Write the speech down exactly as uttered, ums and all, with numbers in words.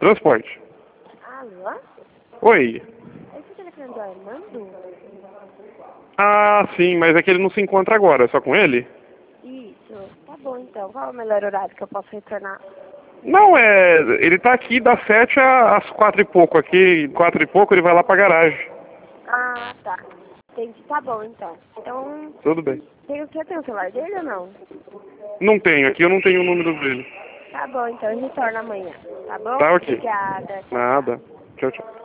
Transporte. Alô? Oi. Esse é o telefone do Armando? Ah, sim, mas é que ele não se encontra agora, é só com ele? Isso. Tá bom, então. Qual é o melhor horário que eu posso retornar? Não, é... Ele tá aqui das sete às quatro e pouco. Aqui, quatro e pouco, ele vai lá pra garagem. Ah, tá. Entendi. Tá bom, então. Então, Tudo bem. tem, você tem o celular dele ou não? Não tenho, aqui eu não tenho o número dele. Tá bom, então. Eu retorno amanhã. Tá bom? Tá ok. Obrigada. Tchau, tchau. Nada. Tchau, tchau.